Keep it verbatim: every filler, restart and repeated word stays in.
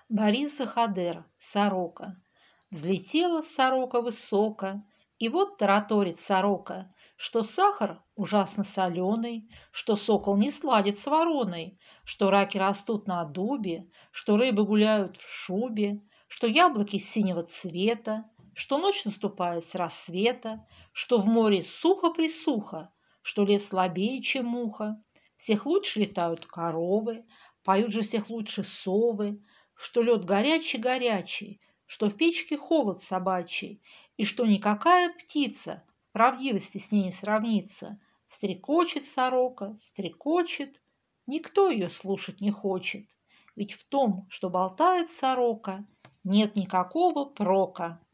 Борис Захадер, сорока. Взлетела сорока высоко, и вот тараторит сорока, что сахар ужасно соленый, что сокол не сладит с вороной, что раки растут на дубе, что рыбы гуляют в шубе, что яблоки синего цвета, что ночь наступает с рассвета, что в море сухо-присухо, что лев слабее, чем муха. Всех лучше летают коровы, поют же всех лучше совы, что лед горячий-горячий, что в печке холод собачий, и что никакая птица правдивости с ней не сравнится. Стрекочет сорока, стрекочет, никто ее слушать не хочет, ведь в том, что болтает сорока, нет никакого прока.